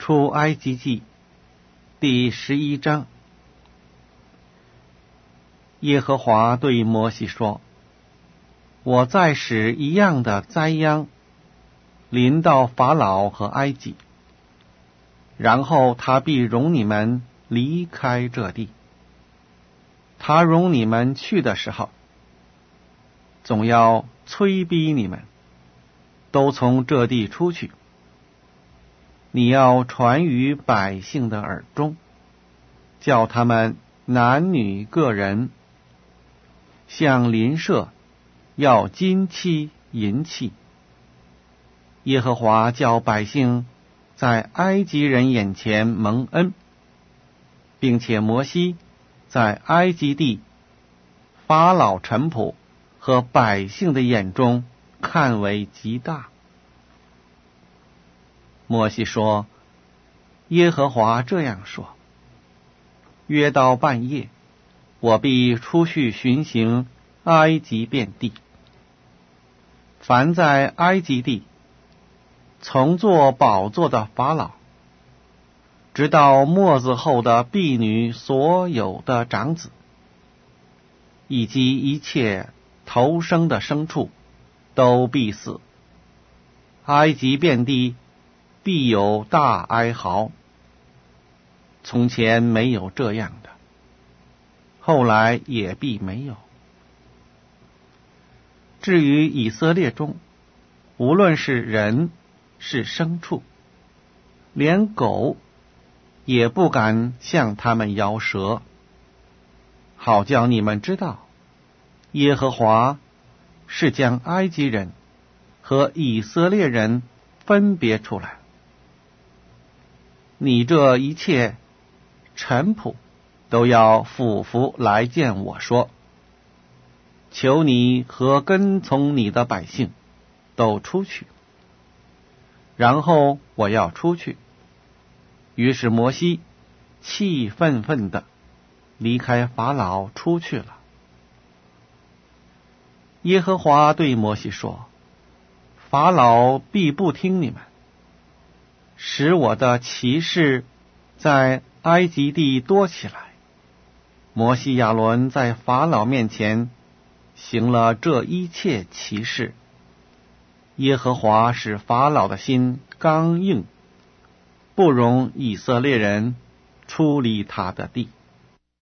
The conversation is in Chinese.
出埃及记第11章。耶和华对摩西说：我再使一样的灾殃临到法老和埃及，然后他必容你们离开这地。他容你们去的时候，总要催逼你们都从这地出去。你要传于百姓的耳中，叫他们男女个人向邻舍要金器银器。耶和华叫百姓在埃及人眼前蒙恩，并且摩西在埃及地法老臣仆和百姓的眼中看为极大。摩西说：耶和华这样说，约到半夜，我必出去巡行埃及遍地。凡在埃及地从坐宝座的法老，直到末子后的婢女所有的长子，以及一切头生的牲畜，都必死。埃及遍地必有大哀嚎，从前没有这样的，后来也必没有。至于以色列中，无论是人是牲畜，连狗也不敢向他们摇舌，好叫你们知道，耶和华是将埃及人和以色列人分别出来。你这一切臣仆都要俯伏来见我说，求你和跟从你的百姓都出去。然后我要出去。于是摩西气愤愤地离开法老出去了。耶和华对摩西说：法老必不听你们，使我的奇事在埃及地多起来。摩西亚伦在法老面前行了这一切奇事，耶和华使法老的心刚硬，不容以色列人出离他的地。